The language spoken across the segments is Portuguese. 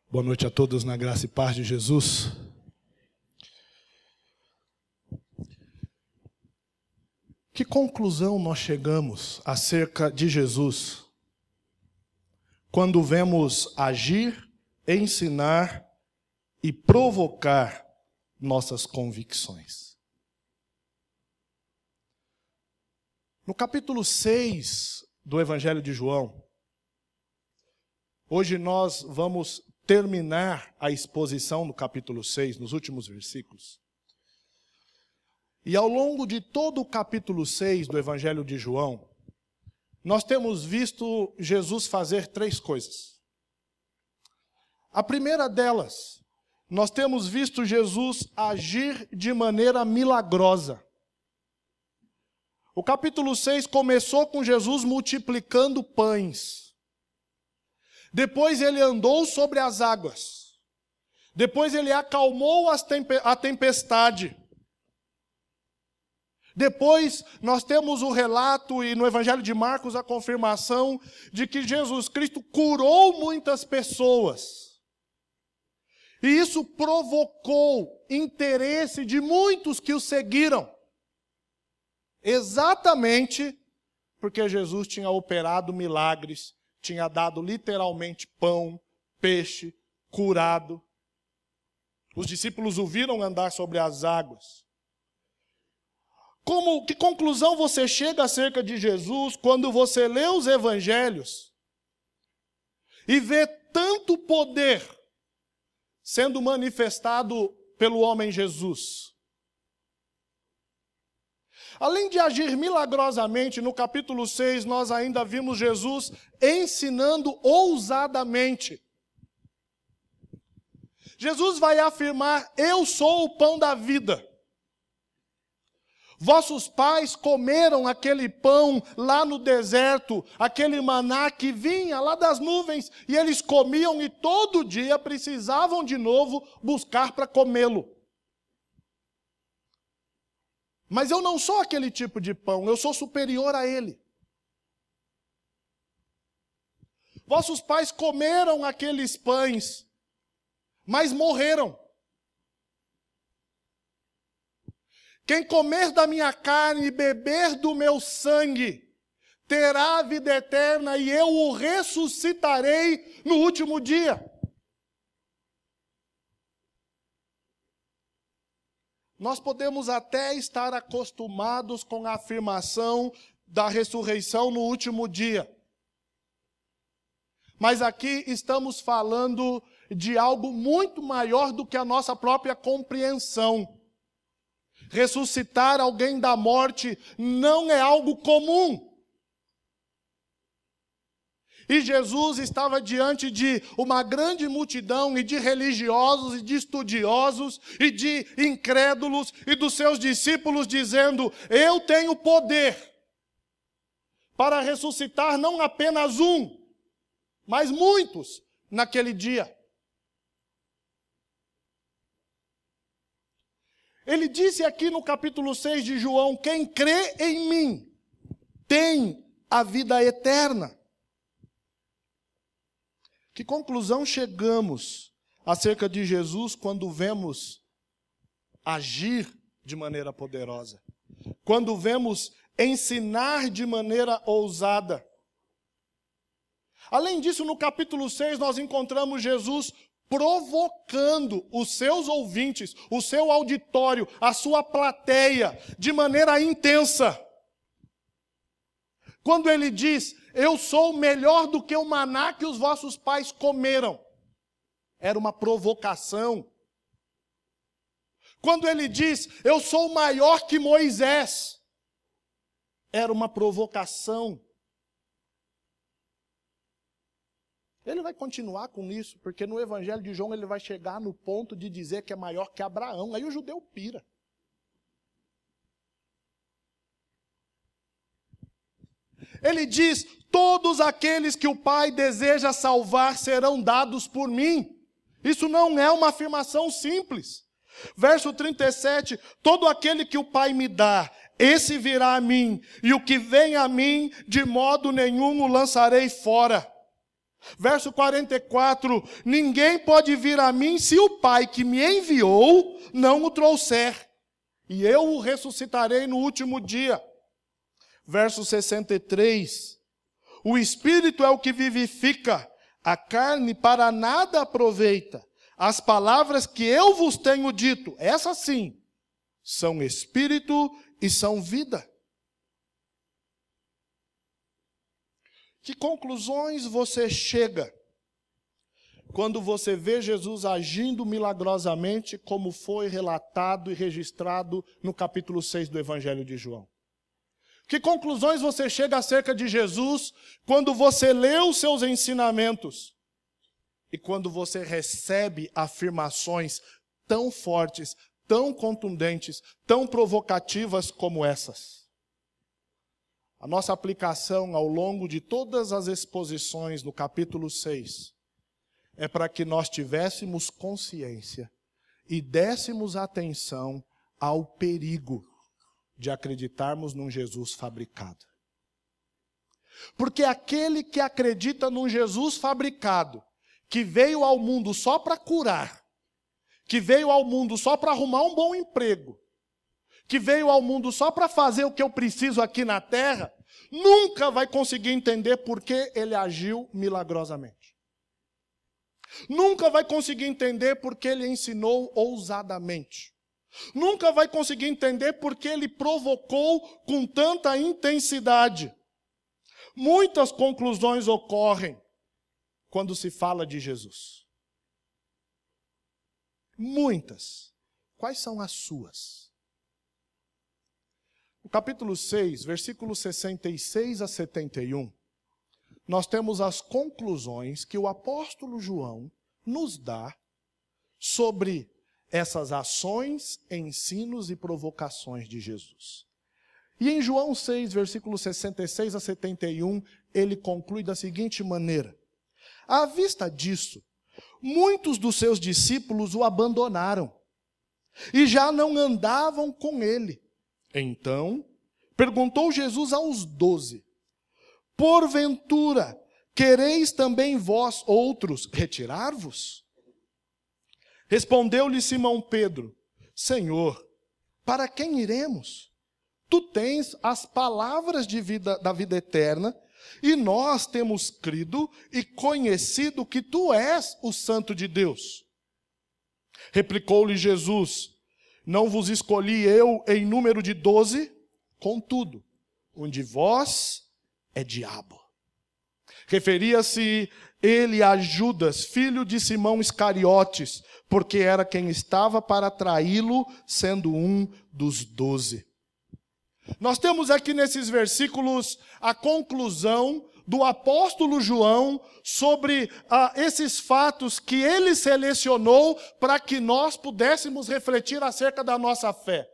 Boa noite a todos na graça e paz de Jesus. Que conclusão nós chegamos acerca de Jesus quando vemos agir, ensinar e provocar nossas convicções? No capítulo 6 do Evangelho de João, hoje nós vamos terminar a exposição no capítulo 6, nos últimos versículos. E ao longo de todo o capítulo 6 do Evangelho de João, nós temos visto Jesus fazer três coisas. A primeira delas, nós temos visto Jesus agir de maneira milagrosa. O capítulo 6 começou com Jesus multiplicando pães. Depois ele andou sobre as águas. Depois ele acalmou a tempestade. Depois nós temos o relato, e no Evangelho de Marcos a confirmação, de que Jesus Cristo curou muitas pessoas. E isso provocou interesse de muitos que o seguiram. Exatamente porque Jesus tinha operado milagres, tinha dado literalmente pão, peixe, curado. Os discípulos o viram andar sobre as águas. Que conclusão você chega acerca de Jesus quando você lê os evangelhos e vê tanto poder sendo manifestado pelo homem Jesus? Além de agir milagrosamente, no capítulo 6, nós ainda vimos Jesus ensinando ousadamente. Jesus vai afirmar: eu sou o pão da vida. Vossos pais comeram aquele pão lá no deserto, aquele maná que vinha lá das nuvens, e eles comiam e todo dia precisavam de novo buscar para comê-lo. Mas eu não sou aquele tipo de pão, eu sou superior a ele. Vossos pais comeram aqueles pães, mas morreram. Quem comer da minha carne e beber do meu sangue, terá a vida eterna e eu o ressuscitarei no último dia. Nós podemos até estar acostumados com a afirmação da ressurreição no último dia. Mas aqui estamos falando de algo muito maior do que a nossa própria compreensão. Ressuscitar alguém da morte não é algo comum. E Jesus estava diante de uma grande multidão, e de religiosos, e de estudiosos, e de incrédulos, e dos seus discípulos, dizendo: eu tenho poder para ressuscitar não apenas um, mas muitos naquele dia. Ele disse aqui no capítulo 6 de João: quem crê em mim tem a vida eterna. Que conclusão chegamos acerca de Jesus quando vemos agir de maneira poderosa? Quando vemos ensinar de maneira ousada? Além disso, no capítulo 6, nós encontramos Jesus provocando os seus ouvintes, o seu auditório, a sua plateia, de maneira intensa. Quando ele diz: eu sou melhor do que o maná que os vossos pais comeram, era uma provocação. Quando ele diz: eu sou maior que Moisés, era uma provocação. Ele vai continuar com isso, porque no Evangelho de João ele vai chegar no ponto de dizer que é maior que Abraão. Aí o judeu pira. Ele diz: todos aqueles que o Pai deseja salvar serão dados por mim. Isso não é uma afirmação simples. Verso 37, todo aquele que o Pai me dá, esse virá a mim, e o que vem a mim, de modo nenhum o lançarei fora. Verso 44, ninguém pode vir a mim se o Pai que me enviou não o trouxer, e eu o ressuscitarei no último dia. Verso 63, o Espírito é o que vivifica, a carne para nada aproveita. As palavras que eu vos tenho dito, essas sim, são Espírito e são vida. Que conclusões você chega quando você vê Jesus agindo milagrosamente, como foi relatado e registrado no capítulo 6 do Evangelho de João? Que conclusões você chega acerca de Jesus quando você lê os seus ensinamentos e quando você recebe afirmações tão fortes, tão contundentes, tão provocativas como essas? A nossa aplicação ao longo de todas as exposições no capítulo 6 é para que nós tivéssemos consciência e dessemos atenção ao perigo de acreditarmos num Jesus fabricado. Porque aquele que acredita num Jesus fabricado, que veio ao mundo só para curar, que veio ao mundo só para arrumar um bom emprego, que veio ao mundo só para fazer o que eu preciso aqui na terra, nunca vai conseguir entender por que ele agiu milagrosamente. Nunca vai conseguir entender por que ele ensinou ousadamente. Nunca vai conseguir entender por que ele provocou com tanta intensidade. Muitas conclusões ocorrem quando se fala de Jesus. Muitas. Quais são as suas? No capítulo 6, versículos 66 a 71, nós temos as conclusões que o apóstolo João nos dá sobre essas ações, ensinos e provocações de Jesus. E em João 6, versículos 66 a 71, ele conclui da seguinte maneira: à vista disso, muitos dos seus discípulos o abandonaram e já não andavam com ele. Então, perguntou Jesus aos 12, porventura, quereis também vós outros retirar-vos? Respondeu-lhe Simão Pedro, Senhor, para quem iremos? Tu tens as palavras da vida eterna, e nós temos crido e conhecido que tu és o Santo de Deus. Replicou-lhe Jesus, não vos escolhi eu em número de 12? Contudo, um de vós é diabo. Referia-se ele a Judas, filho de Simão Iscariotes, porque era quem estava para traí-lo, sendo um dos 12. Nós temos aqui nesses versículos a conclusão do apóstolo João sobre esses fatos que ele selecionou para que nós pudéssemos refletir acerca da nossa fé.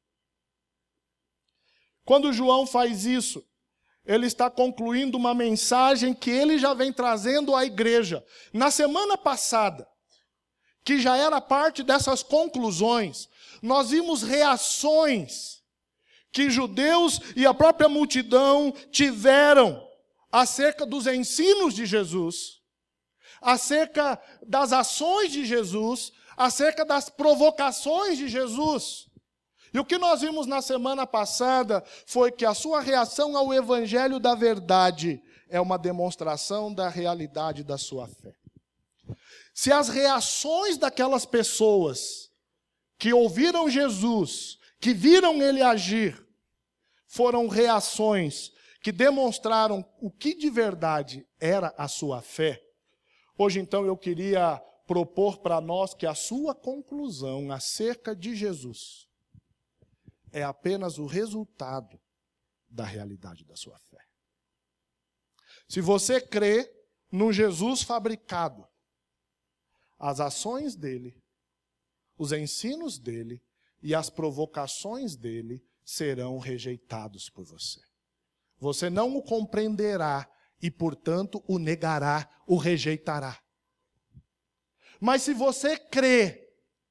Quando João faz isso, ele está concluindo uma mensagem que ele já vem trazendo à igreja. Na semana passada, que já era parte dessas conclusões, nós vimos reações que judeus e a própria multidão tiveram acerca dos ensinos de Jesus, acerca das ações de Jesus, acerca das provocações de Jesus. E o que nós vimos na semana passada foi que a sua reação ao evangelho da verdade é uma demonstração da realidade da sua fé. Se as reações daquelas pessoas que ouviram Jesus, que viram ele agir, foram reações que demonstraram o que de verdade era a sua fé, hoje então eu queria propor para nós que a sua conclusão acerca de Jesus é apenas o resultado da realidade da sua fé. Se você crê num Jesus fabricado, as ações dele, os ensinos dele e as provocações dele serão rejeitados por você. Você não o compreenderá e, portanto, o negará, o rejeitará. Mas se você crê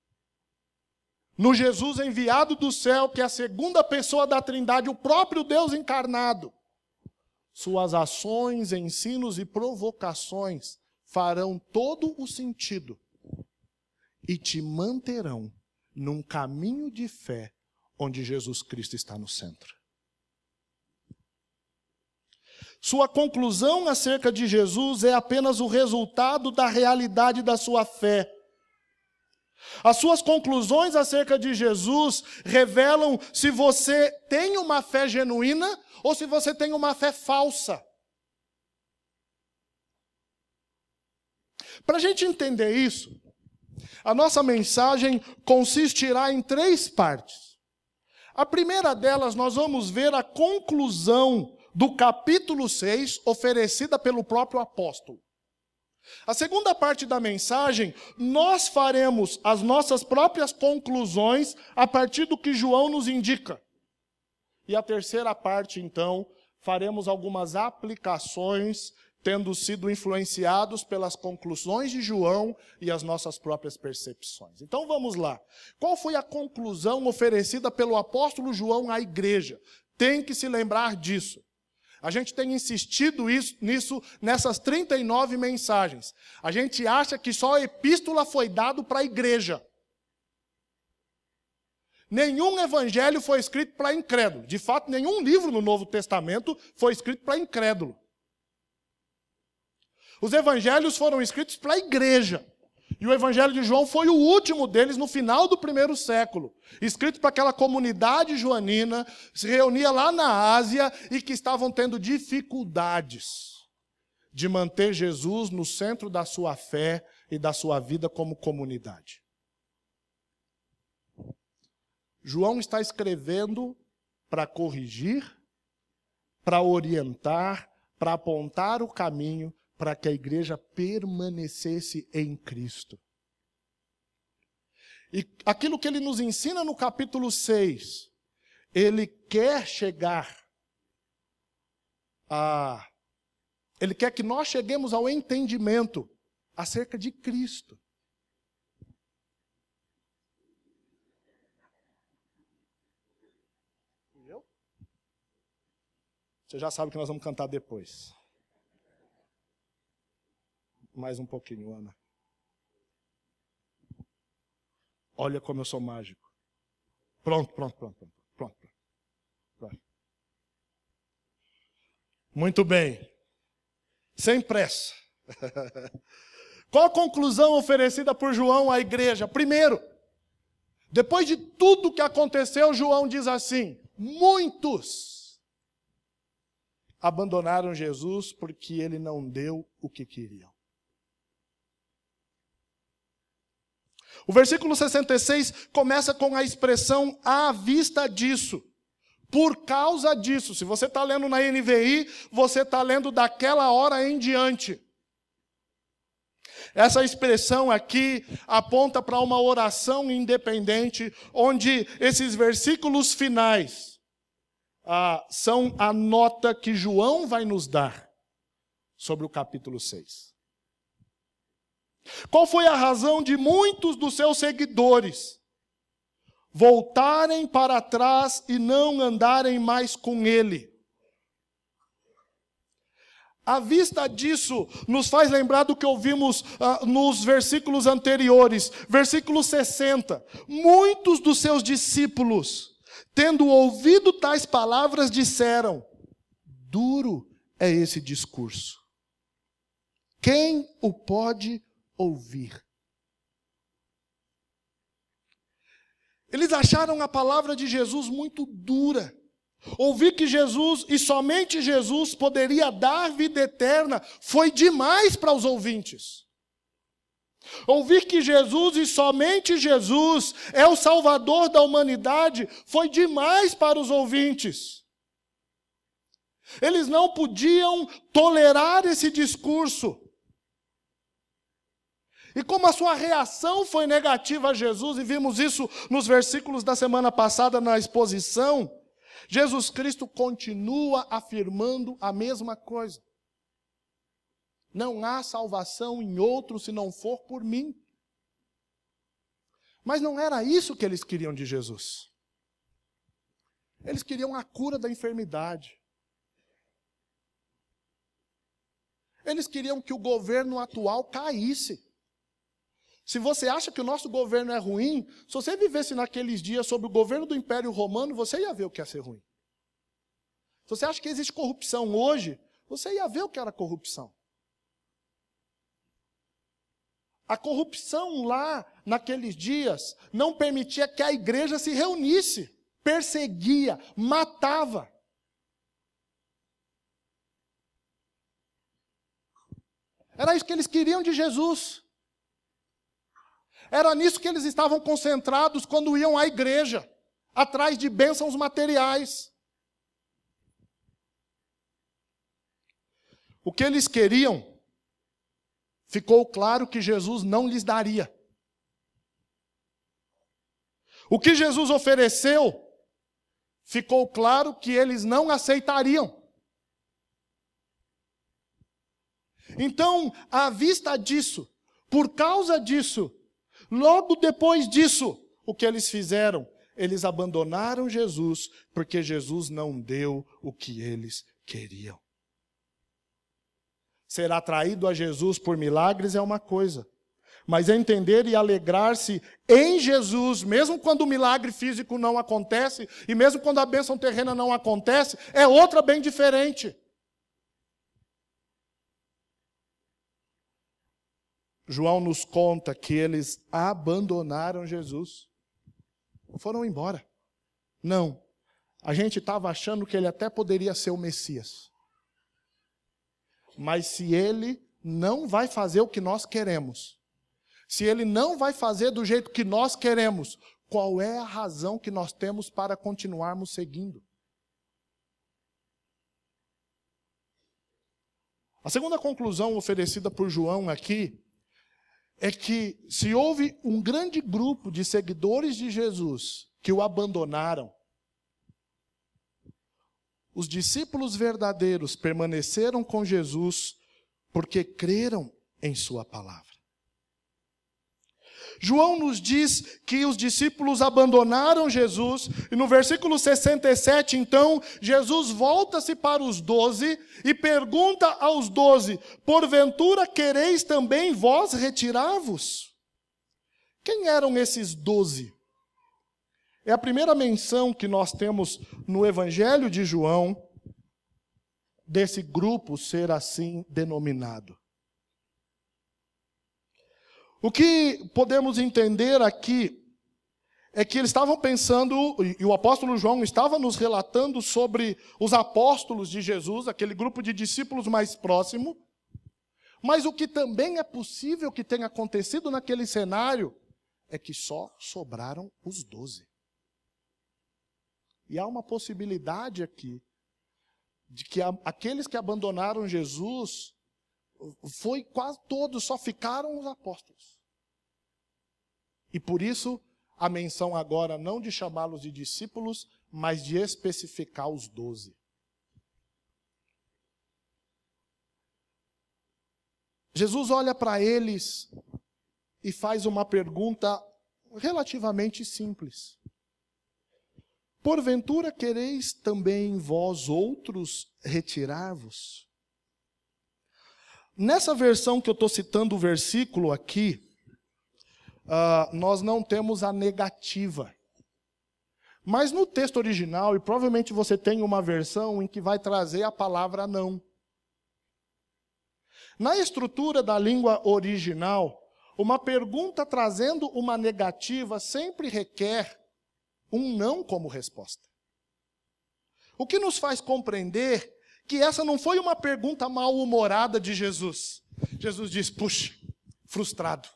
no Jesus enviado do céu, que é a segunda pessoa da Trindade, o próprio Deus encarnado, suas ações, ensinos e provocações farão todo o sentido e te manterão num caminho de fé onde Jesus Cristo está no centro. Sua conclusão acerca de Jesus é apenas o resultado da realidade da sua fé. As suas conclusões acerca de Jesus revelam se você tem uma fé genuína ou se você tem uma fé falsa. Para a gente entender isso, a nossa mensagem consistirá em 3 partes. A primeira delas, nós vamos ver a conclusão do capítulo 6, oferecida pelo próprio apóstolo. A segunda parte da mensagem, nós faremos as nossas próprias conclusões a partir do que João nos indica. E a terceira parte, então, faremos algumas aplicações, tendo sido influenciados pelas conclusões de João e as nossas próprias percepções. Então vamos lá. Qual foi a conclusão oferecida pelo apóstolo João à igreja? Tem que se lembrar disso. A gente tem insistido nisso nessas 39 mensagens. A gente acha que só a epístola foi dado para a igreja. Nenhum evangelho foi escrito para incrédulo. De fato, nenhum livro no Novo Testamento foi escrito para incrédulo. Os evangelhos foram escritos para a igreja. E o evangelho de João foi o último deles no final do 1º século. Escrito para aquela comunidade joanina, se reunia lá na Ásia e que estavam tendo dificuldades de manter Jesus no centro da sua fé e da sua vida como comunidade. João está escrevendo para corrigir, para orientar, para apontar o caminho, para que a igreja permanecesse em Cristo. E aquilo que ele nos ensina no capítulo 6, ele quer chegar a... Ele quer que nós cheguemos ao entendimento acerca de Cristo. Você já sabe que nós vamos cantar depois. Mais um pouquinho, Ana. Olha como eu sou mágico. Pronto. Muito bem. Sem pressa. Qual a conclusão oferecida por João à igreja? Primeiro, depois de tudo que aconteceu, João diz assim: muitos abandonaram Jesus porque ele não deu o que queriam. O versículo 66 começa com a expressão à vista disso. Por causa disso. Se você está lendo na NVI, você está lendo daquela hora em diante. Essa expressão aqui aponta para uma oração independente, onde esses versículos finais são a nota que João vai nos dar sobre o capítulo 6. Qual foi a razão de muitos dos seus seguidores voltarem para trás e não andarem mais com ele? À vista disso, nos faz lembrar do que ouvimos nos versículos anteriores. Versículo 60. Muitos dos seus discípulos, tendo ouvido tais palavras, disseram: duro é esse discurso. Quem o pode ouvir? Eles acharam a palavra de Jesus muito dura. Ouvir que Jesus, e somente Jesus, poderia dar vida eterna, foi demais para os ouvintes. Ouvir que Jesus, e somente Jesus, é o Salvador da humanidade, foi demais para os ouvintes. Eles não podiam tolerar esse discurso. E como a sua reação foi negativa a Jesus, e vimos isso nos versículos da semana passada na exposição, Jesus Cristo continua afirmando a mesma coisa. Não há salvação em outro se não for por mim. Mas não era isso que eles queriam de Jesus. Eles queriam a cura da enfermidade. Eles queriam que o governo atual caísse. Se você acha que o nosso governo é ruim, se você vivesse naqueles dias sob o governo do Império Romano, você ia ver o que ia ser ruim. Se você acha que existe corrupção hoje, você ia ver o que era corrupção. A corrupção lá, naqueles dias, não permitia que a igreja se reunisse. Perseguia, matava. Era isso que eles queriam de Jesus. Era nisso que eles estavam concentrados quando iam à igreja, atrás de bênçãos materiais. O que eles queriam, ficou claro que Jesus não lhes daria. O que Jesus ofereceu, ficou claro que eles não aceitariam. Então, à vista disso, por causa disso, logo depois disso, o que eles fizeram? Eles abandonaram Jesus, porque Jesus não deu o que eles queriam. Ser atraído a Jesus por milagres é uma coisa, mas entender e alegrar-se em Jesus, mesmo quando o milagre físico não acontece, e mesmo quando a bênção terrena não acontece, é outra bem diferente. João nos conta que eles abandonaram Jesus. Foram embora. Não. A gente estava achando que ele até poderia ser o Messias. Mas se ele não vai fazer o que nós queremos, se ele não vai fazer do jeito que nós queremos, qual é a razão que nós temos para continuarmos seguindo? A segunda conclusão oferecida por João aqui é que se houve um grande grupo de seguidores de Jesus que o abandonaram, os discípulos verdadeiros permaneceram com Jesus porque creram em sua palavra. João nos diz que os discípulos abandonaram Jesus, e no versículo 67, então, Jesus volta-se para os 12 e pergunta aos 12, porventura quereis também vós retirar-vos? Quem eram esses 12? É a primeira menção que nós temos no Evangelho de João, desse grupo ser assim denominado. O que podemos entender aqui é que eles estavam pensando, e o apóstolo João estava nos relatando sobre os apóstolos de Jesus, aquele grupo de discípulos mais próximo, mas o que também é possível que tenha acontecido naquele cenário é que só sobraram os 12. E há uma possibilidade aqui de que aqueles que abandonaram Jesus, foi quase todos, só ficaram os apóstolos. E por isso, a menção agora não de chamá-los de discípulos, mas de especificar os 12. Jesus olha para eles e faz uma pergunta relativamente simples. Porventura quereis também vós outros retirar-vos? Nessa versão que eu estou citando o versículo aqui, nós não temos a negativa. Mas no texto original, e provavelmente você tem uma versão em que vai trazer a palavra não. Na estrutura da língua original, uma pergunta trazendo uma negativa sempre requer um não como resposta. O que nos faz compreender que essa não foi uma pergunta mal-humorada de Jesus. Jesus diz, puxa, frustrado.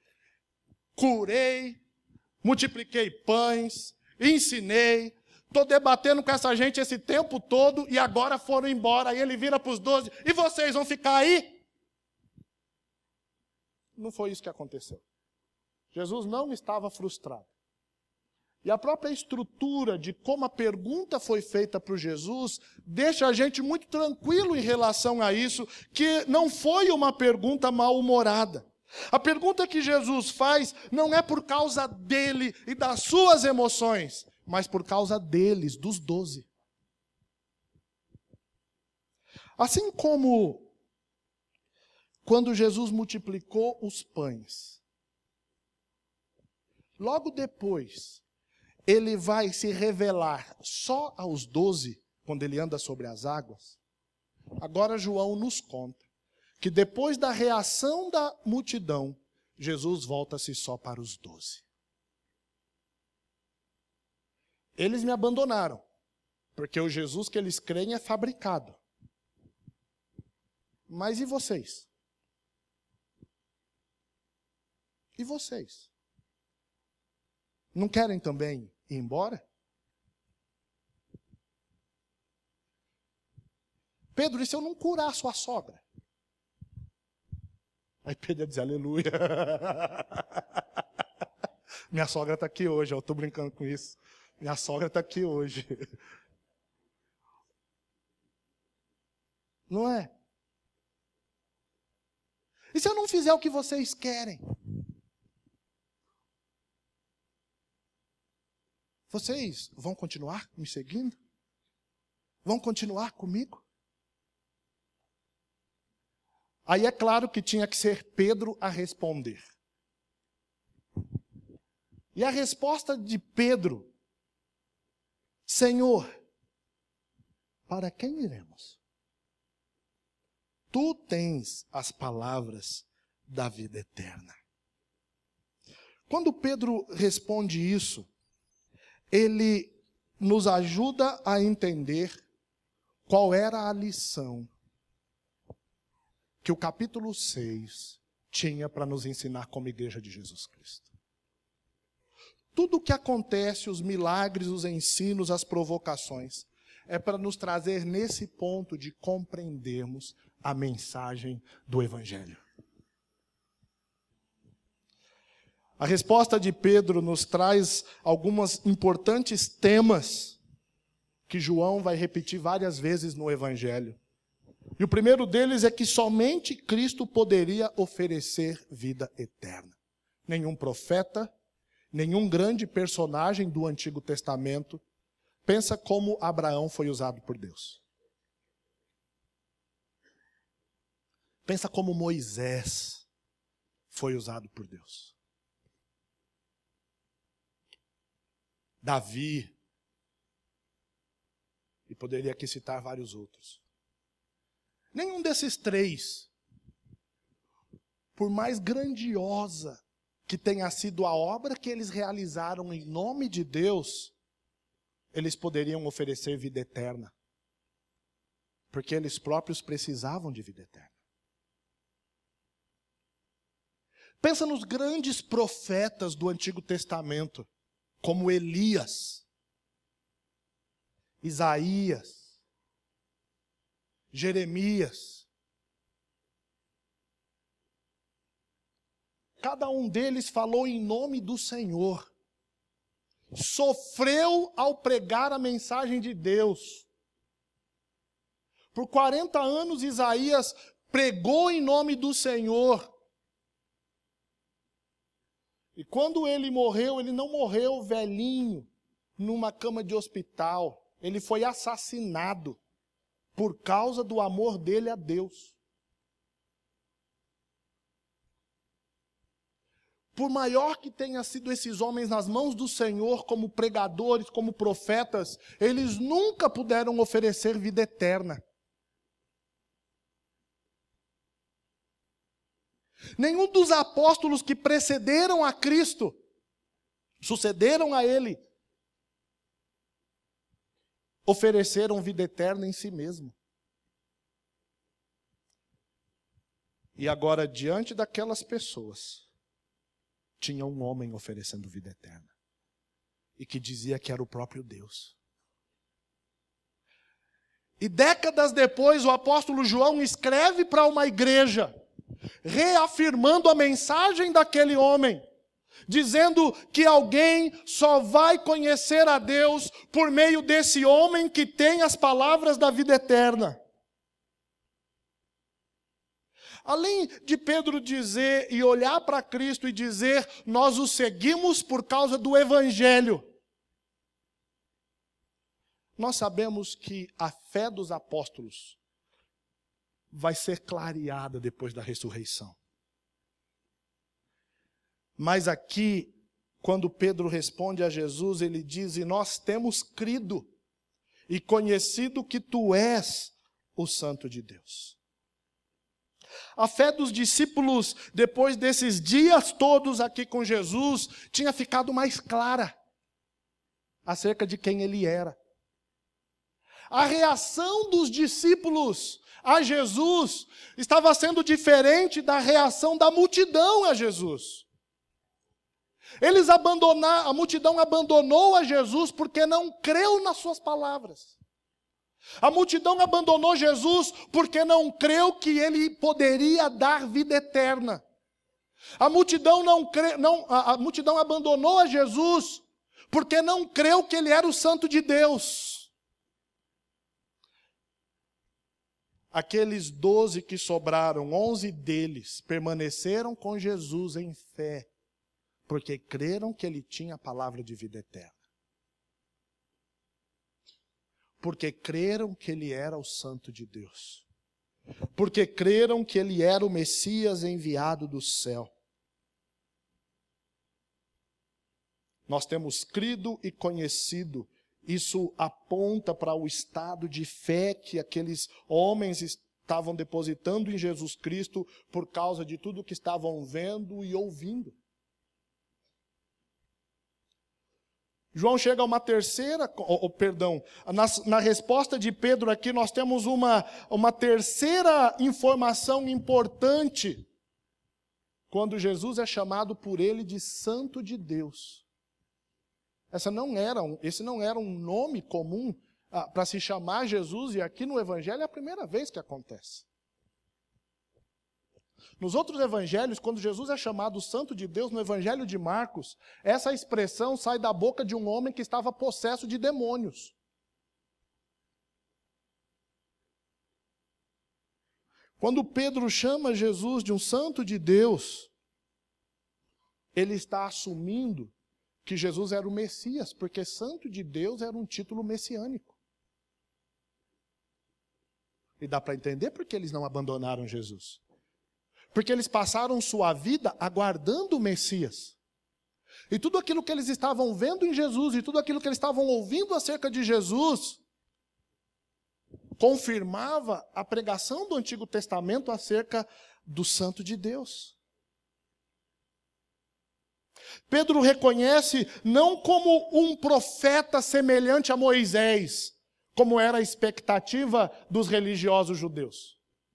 Curei, multipliquei pães, ensinei, estou debatendo com essa gente esse tempo todo e agora foram embora. Aí ele vira para os 12, e vocês vão ficar aí? Não foi isso que aconteceu. Jesus não estava frustrado. E a própria estrutura de como a pergunta foi feita para Jesus deixa a gente muito tranquilo em relação a isso, que não foi uma pergunta mal-humorada. A pergunta que Jesus faz não é por causa dele e das suas emoções, mas por causa deles, dos 12. Assim como quando Jesus multiplicou os pães. Logo depois, ele vai se revelar só aos 12, quando ele anda sobre as águas. Agora João nos conta que depois da reação da multidão, Jesus volta-se só para os 12. Eles me abandonaram, porque o Jesus que eles creem é fabricado. Mas e vocês? E vocês? Não querem também ir embora? Pedro, e se eu não curar a sua sogra? Aí Pedro ia dizer, aleluia. Minha sogra está aqui hoje, eu estou brincando com isso. Minha sogra está aqui hoje. Não é? E se eu não fizer o que vocês querem? Vocês vão continuar me seguindo? Vão continuar comigo? Aí é claro que tinha que ser Pedro a responder. E a resposta de Pedro: Senhor, para quem iremos? Tu tens as palavras da vida eterna. Quando Pedro responde isso, ele nos ajuda a entender qual era a lição que o capítulo 6 tinha para nos ensinar como igreja de Jesus Cristo. Tudo o que acontece, os milagres, os ensinos, as provocações, é para nos trazer nesse ponto de compreendermos a mensagem do Evangelho. A resposta de Pedro nos traz alguns importantes temas que João vai repetir várias vezes no Evangelho. E o primeiro deles é que somente Cristo poderia oferecer vida eterna. Nenhum profeta, nenhum grande personagem do Antigo Testamento pensa como Abraão foi usado por Deus. Pensa como Moisés foi usado por Deus. Davi. E poderia aqui citar vários outros. Nenhum desses três, por mais grandiosa que tenha sido a obra que eles realizaram em nome de Deus, eles poderiam oferecer vida eterna. Porque eles próprios precisavam de vida eterna. Pensa nos grandes profetas do Antigo Testamento, como Elias, Isaías, Jeremias. Cada um deles falou em nome do Senhor. Sofreu ao pregar a mensagem de Deus. Por 40 anos Isaías pregou em nome do Senhor. E quando ele morreu, ele não morreu velhinho, numa cama de hospital. Ele foi assassinado por causa do amor dele a Deus. Por maior que tenha sido esses homens nas mãos do Senhor, como pregadores, como profetas, eles nunca puderam oferecer vida eterna. Nenhum dos apóstolos que precederam a Cristo, sucederam a Ele, ofereceram vida eterna em si mesmo. E agora, diante daquelas pessoas, tinha um homem oferecendo vida eterna. E que dizia que era o próprio Deus. E décadas depois, o apóstolo João escreve para uma igreja, reafirmando a mensagem daquele homem, dizendo que alguém só vai conhecer a Deus por meio desse homem que tem as palavras da vida eterna. Além de Pedro dizer e olhar para Cristo e dizer, nós o seguimos por causa do Evangelho, nós sabemos que a fé dos apóstolos vai ser clareada depois da ressurreição. Mas aqui, quando Pedro responde a Jesus, ele diz: e nós temos crido e conhecido que tu és o Santo de Deus. A fé dos discípulos, depois desses dias todos aqui com Jesus, tinha ficado mais clara acerca de quem ele era. A reação dos discípulos a Jesus estava sendo diferente da reação da multidão a Jesus. A multidão abandonou a Jesus porque não creu nas suas palavras. A multidão abandonou Jesus porque não creu que ele poderia dar vida eterna. A multidão abandonou a Jesus porque não creu que ele era o Santo de Deus. Aqueles 12 que sobraram, 11 deles permaneceram com Jesus em fé, porque creram que ele tinha a palavra de vida eterna. Porque creram que ele era o Santo de Deus. Porque creram que ele era o Messias enviado do céu. Nós temos crido e conhecido. Isso aponta para o estado de fé que aqueles homens estavam depositando em Jesus Cristo por causa de tudo que estavam vendo e ouvindo. João chega a uma terceira, na resposta de Pedro aqui nós temos uma terceira informação importante, quando Jesus é chamado por ele de Santo de Deus. Esse não era um nome comum para se chamar Jesus, e aqui no Evangelho é a primeira vez que acontece. Nos outros evangelhos, quando Jesus é chamado Santo de Deus, no Evangelho de Marcos, essa expressão sai da boca de um homem que estava possesso de demônios. Quando Pedro chama Jesus de um Santo de Deus, ele está assumindo que Jesus era o Messias, porque Santo de Deus era um título messiânico. E dá para entender por que eles não abandonaram Jesus. Porque eles passaram sua vida aguardando o Messias. E tudo aquilo que eles estavam vendo em Jesus, e tudo aquilo que eles estavam ouvindo acerca de Jesus, confirmava a pregação do Antigo Testamento acerca do Santo de Deus. Pedro reconhece não como um profeta semelhante a Moisés, como era a expectativa dos religiosos judeus.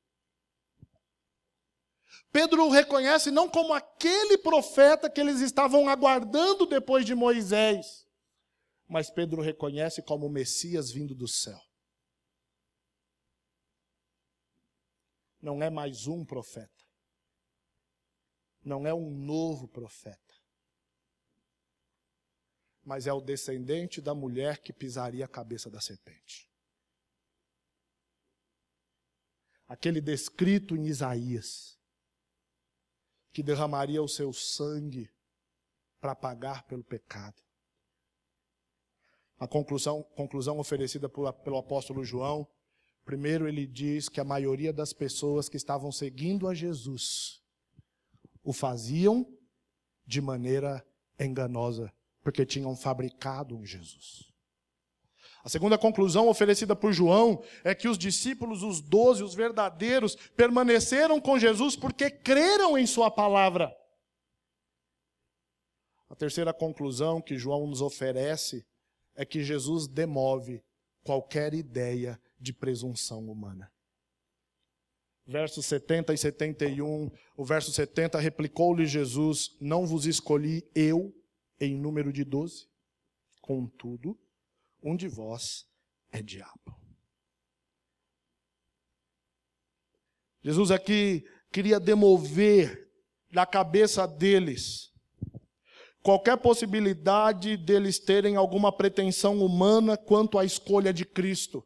Pedro o reconhece não como aquele profeta que eles estavam aguardando depois de Moisés, mas Pedro reconhece como o Messias vindo do céu. Não é mais um profeta. Não é um novo profeta. Mas é o descendente da mulher que pisaria a cabeça da serpente. Aquele descrito em Isaías, que derramaria o seu sangue para pagar pelo pecado. A conclusão oferecida pelo apóstolo João, primeiro ele diz que a maioria das pessoas que estavam seguindo a Jesus o faziam de maneira enganosa, porque tinham fabricado um Jesus. A segunda conclusão oferecida por João é que os discípulos, os 12, os verdadeiros, permaneceram com Jesus porque creram em sua palavra. A terceira conclusão que João nos oferece é que Jesus demove qualquer ideia de presunção humana. Versos 70 e 71, o verso 70, replicou-lhe Jesus: não vos escolhi eu em número de 12, contudo, um de vós é diabo. Jesus aqui queria demover da cabeça deles qualquer possibilidade deles terem alguma pretensão humana quanto à escolha de Cristo.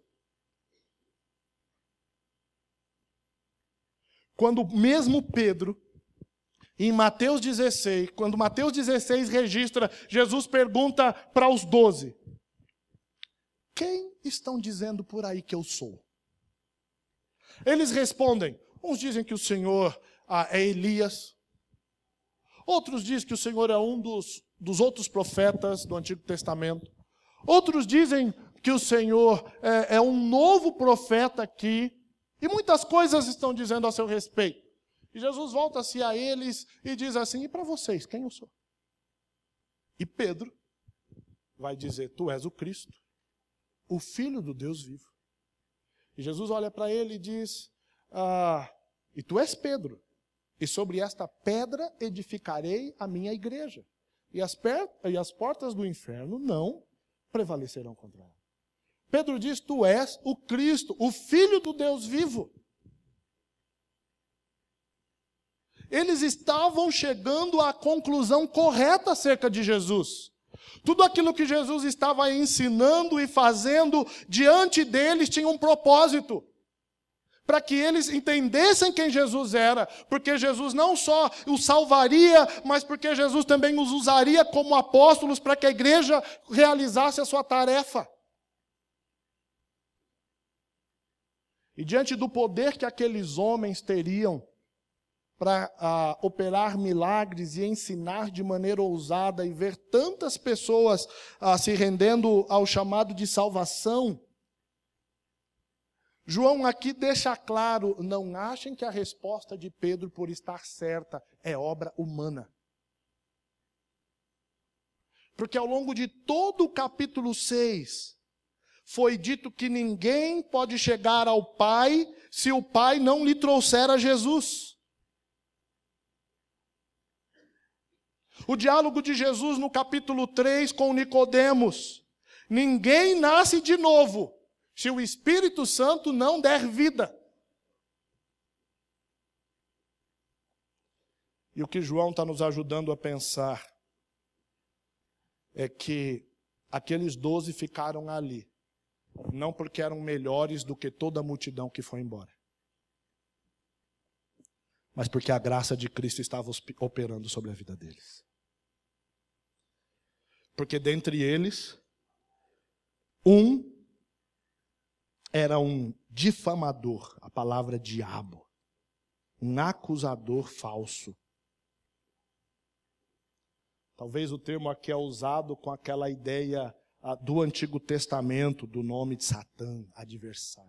Quando mesmo Pedro, em Mateus 16, quando Mateus 16 registra, Jesus pergunta para os 12, quem estão dizendo por aí que eu sou? Eles respondem, uns dizem que o Senhor é Elias, outros dizem que o Senhor é um dos outros profetas do Antigo Testamento, outros dizem que o Senhor é um novo profeta aqui, e muitas coisas estão dizendo a seu respeito. E Jesus volta-se a eles e diz assim, e para vocês, quem eu sou? E Pedro vai dizer, tu és o Cristo, o Filho do Deus vivo. E Jesus olha para ele e diz, e tu és Pedro, e sobre esta pedra edificarei a minha igreja, e as portas do inferno não prevalecerão contra ela. Pedro diz, tu és o Cristo, o Filho do Deus vivo. Eles estavam chegando à conclusão correta acerca de Jesus. Tudo aquilo que Jesus estava ensinando e fazendo diante deles tinha um propósito. Para que eles entendessem quem Jesus era. Porque Jesus não só os salvaria, mas porque Jesus também os usaria como apóstolos para que a igreja realizasse a sua tarefa. E diante do poder que aqueles homens teriam para operar milagres e ensinar de maneira ousada e ver tantas pessoas se rendendo ao chamado de salvação, João aqui deixa claro, não achem que a resposta de Pedro por estar certa é obra humana. Porque ao longo de todo o capítulo 6, foi dito que ninguém pode chegar ao Pai se o Pai não lhe trouxer a Jesus. O diálogo de Jesus no capítulo 3 com Nicodemos. Ninguém nasce de novo se o Espírito Santo não der vida. E o que João está nos ajudando a pensar é que aqueles 12 ficaram ali, não porque eram melhores do que toda a multidão que foi embora, mas porque a graça de Cristo estava operando sobre a vida deles. Porque dentre eles, um era um difamador, a palavra diabo, um acusador falso. Talvez o termo aqui é usado com aquela ideia do Antigo Testamento, do nome de Satã, adversário.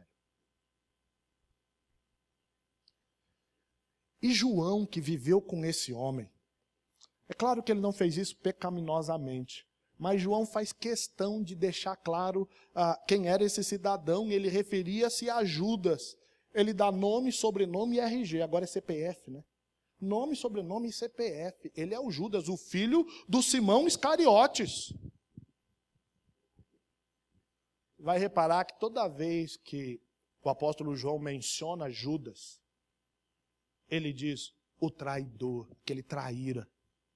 E João, que viveu com esse homem, é claro que ele não fez isso pecaminosamente, mas João faz questão de deixar claro quem era esse cidadão, e ele referia-se a Judas. Ele dá nome, sobrenome e RG, agora é CPF, né? Nome, sobrenome e CPF. Ele é o Judas, o filho do Simão Iscariotes. Vai reparar que toda vez que o apóstolo João menciona Judas, ele diz o traidor, que ele traíra.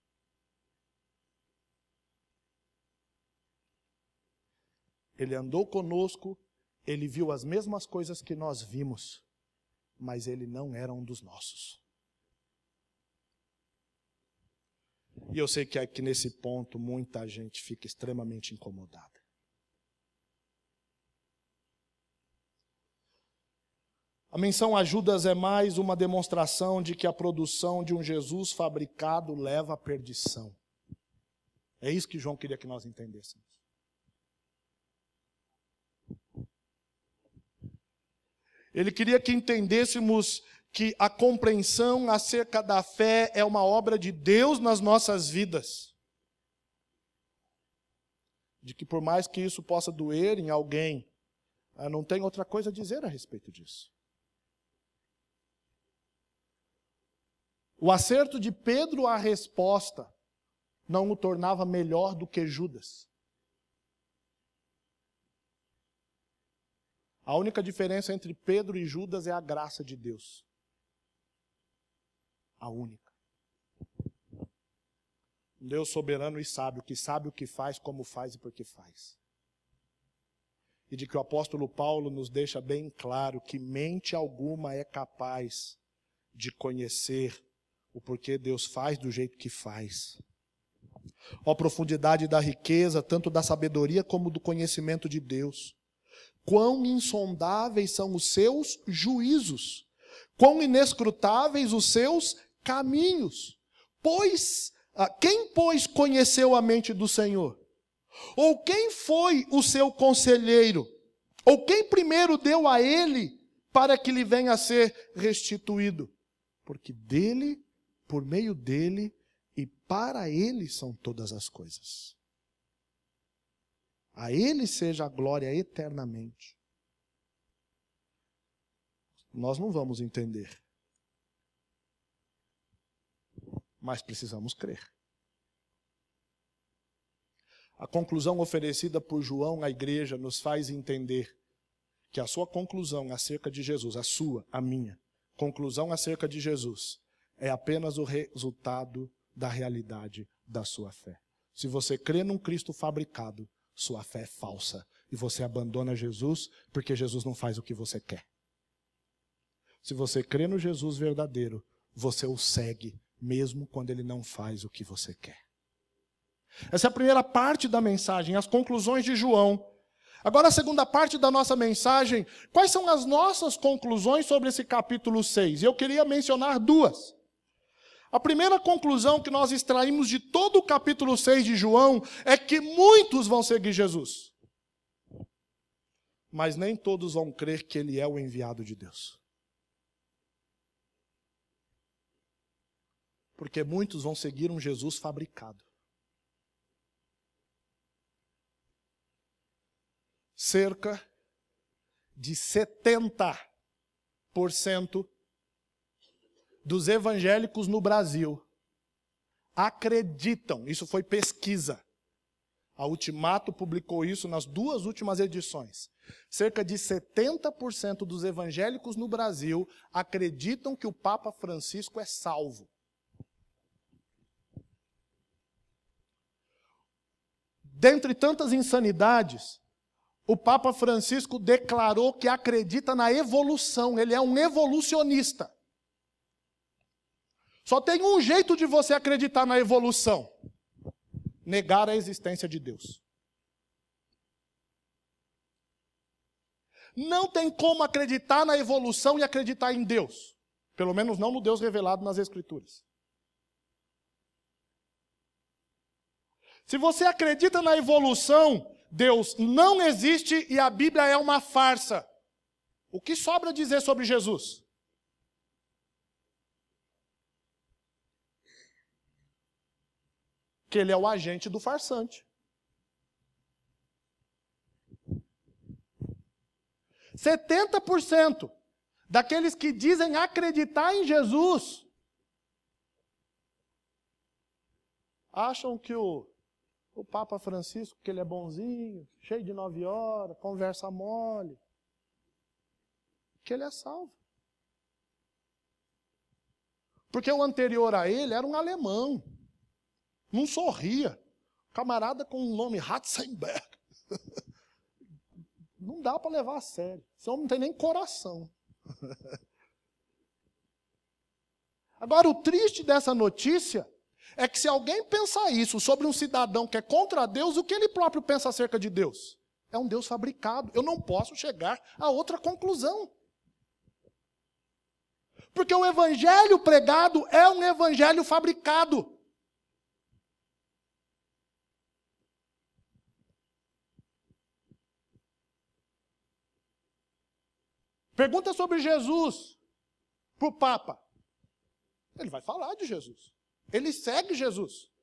Ele andou conosco, ele viu as mesmas coisas que nós vimos, mas ele não era um dos nossos. E eu sei que aqui nesse ponto muita gente fica extremamente incomodada. A menção a Judas é mais uma demonstração de que a produção de um Jesus fabricado leva à perdição. É isso que João queria que nós entendêssemos. Ele queria que entendêssemos que a compreensão acerca da fé é uma obra de Deus nas nossas vidas. De que por mais que isso possa doer em alguém, não tem outra coisa a dizer a respeito disso. O acerto de Pedro à resposta não o tornava melhor do que Judas. A única diferença entre Pedro e Judas é a graça de Deus. A única. Um Deus soberano e sábio, que sabe o que faz, como faz e por que faz. E de que o apóstolo Paulo nos deixa bem claro que mente alguma é capaz de conhecer o porquê Deus faz do jeito que faz. Ó profundidade da riqueza, tanto da sabedoria como do conhecimento de Deus. quão insondáveis são os seus juízos, quão inescrutáveis os seus caminhos. Quem, pois, conheceu a mente do Senhor? Ou quem foi o seu conselheiro? Ou quem primeiro deu a ele para que lhe venha a ser restituído? Porque dele, por meio dele e para ele são todas as coisas. A ele seja a glória eternamente. Nós não vamos entender, mas precisamos crer. A conclusão oferecida por João à igreja nos faz entender que a sua conclusão acerca de Jesus, a minha conclusão acerca de Jesus, é apenas o resultado da realidade da sua fé. Se você crê num Cristo fabricado, sua fé é falsa e você abandona Jesus porque Jesus não faz o que você quer. Se você crê no Jesus verdadeiro, você o segue mesmo quando ele não faz o que você quer. Essa é a primeira parte da mensagem, as conclusões de João. Agora a segunda parte da nossa mensagem, quais são as nossas conclusões sobre esse capítulo 6? Eu queria mencionar duas. A primeira conclusão que nós extraímos de todo o capítulo 6 de João é que muitos vão seguir Jesus. Mas nem todos vão crer que ele é o enviado de Deus. Porque muitos vão seguir um Jesus fabricado. Cerca de 70% dos evangélicos no Brasil acreditam, isso foi pesquisa, a Ultimato publicou isso nas 2 últimas edições, cerca de 70% dos evangélicos no Brasil acreditam que o Papa Francisco é salvo. Dentre tantas insanidades, o Papa Francisco declarou que acredita na evolução, ele é um evolucionista. Só tem um jeito de você acreditar na evolução: negar a existência de Deus. Não tem como acreditar na evolução e acreditar em Deus. Pelo menos não no Deus revelado nas Escrituras. Se você acredita na evolução, Deus não existe e a Bíblia é uma farsa. O que sobra dizer sobre Jesus? Que ele é o agente do farsante. 70% daqueles que dizem acreditar em Jesus acham que o Papa Francisco, que ele é bonzinho, cheio de 9 horas, conversa mole, que ele é salvo. Porque o anterior a ele era um alemão. Não sorria. Camarada com o nome Ratzenberg. Não dá para levar a sério. Esse homem não tem nem coração. Agora, o triste dessa notícia é que se alguém pensar isso sobre um cidadão que é contra Deus, o que ele próprio pensa acerca de Deus? É um Deus fabricado. Eu não posso chegar a outra conclusão. Porque o evangelho pregado é um evangelho fabricado. Pergunta sobre Jesus para o Papa. Ele vai falar de Jesus. Ele segue Jesus.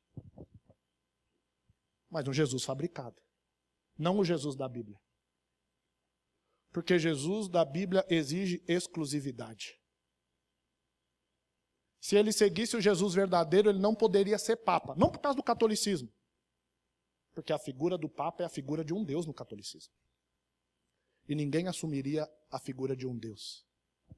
Mas um Jesus fabricado. Não o Jesus da Bíblia. Porque Jesus da Bíblia exige exclusividade. Se ele seguisse o Jesus verdadeiro, ele não poderia ser Papa. Não por causa do catolicismo. Porque a figura do Papa é a figura de um Deus no catolicismo. E ninguém assumiria a figura de um Deus.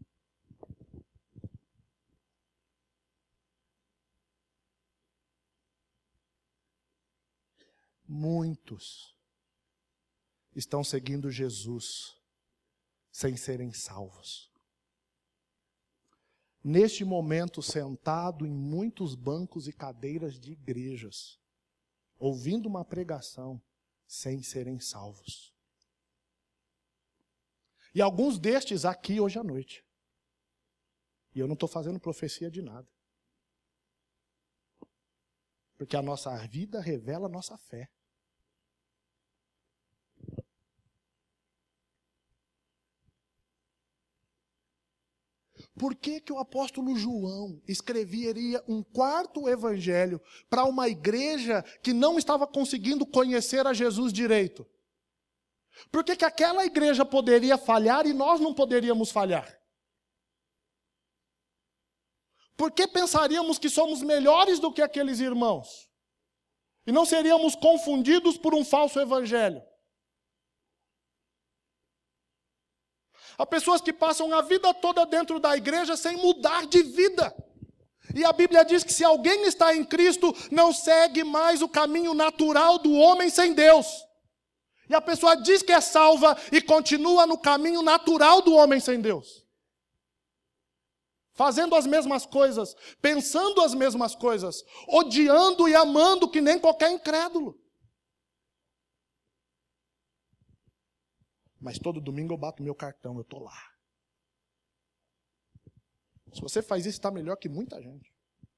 Muitos estão seguindo Jesus sem serem salvos. Neste momento, sentado em muitos bancos e cadeiras de igrejas, ouvindo uma pregação, sem serem salvos. E alguns destes aqui hoje à noite. E eu não estou fazendo profecia de nada. Porque a nossa vida revela a nossa fé. Por que que o apóstolo João escreveria um quarto evangelho para uma igreja que não estava conseguindo conhecer a Jesus direito? Por que que aquela igreja poderia falhar e nós não poderíamos falhar? Por que pensaríamos que somos melhores do que aqueles irmãos? E não seríamos confundidos por um falso evangelho? Há pessoas que passam a vida toda dentro da igreja sem mudar de vida. E a Bíblia diz que se alguém está em Cristo, não segue mais o caminho natural do homem sem Deus. E a pessoa diz que é salva e continua no caminho natural do homem sem Deus. Fazendo as mesmas coisas, pensando as mesmas coisas, odiando e amando que nem qualquer incrédulo. Mas todo domingo eu bato meu cartão, eu estou lá. Se você faz isso, está melhor que muita gente.